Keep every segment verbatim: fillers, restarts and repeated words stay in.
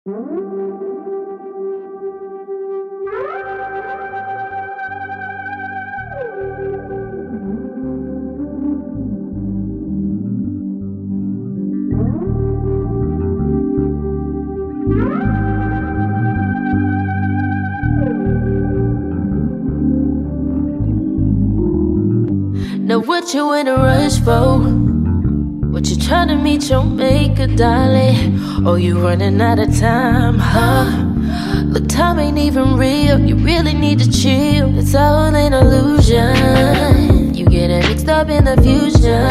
Now what you in a rush for? What you trying to meet your maker, darling? Or you running out of time, huh? Look, time ain't even real. You really need to chill. It's all an illusion. You get it mixed up in the fusion.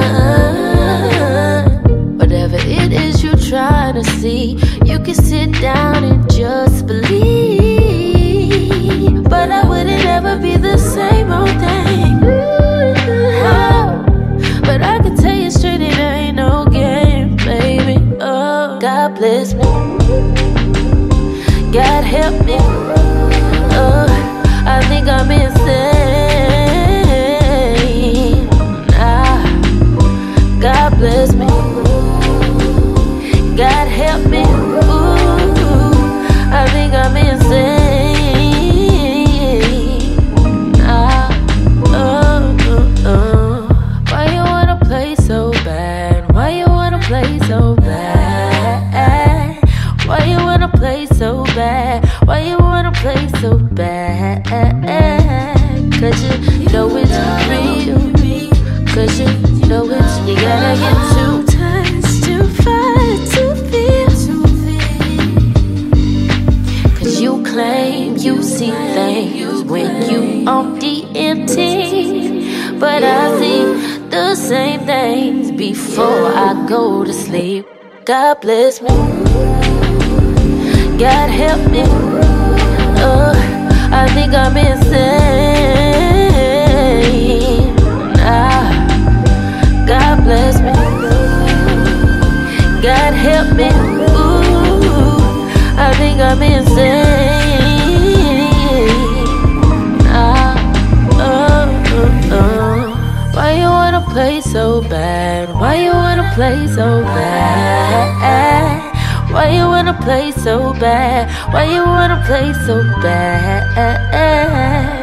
Whatever it is you trying to see, you can sit down and just believe. But I wouldn't ever be the same old thing. But I can tell you straight, it ain't no game, baby. Oh, God bless me, God help me. Oh, I think I'm insane. Ah, God bless me, God help me. Ooh, I think I'm insane. Why you wanna play so bad? Cause you know it's real. Cause you know it's, you gotta get two times to fight to feel. Cause you claim you see things when you on D M T, but I see the same things before I go to sleep. God bless me, God help me. Oh, I think I'm insane. Ah, God bless me, God help me. Ooh, I think I'm insane. Ah, oh, oh, oh. Why you wanna play so bad? Why you wanna play so bad? Why you wanna play so bad? Why you wanna play so bad?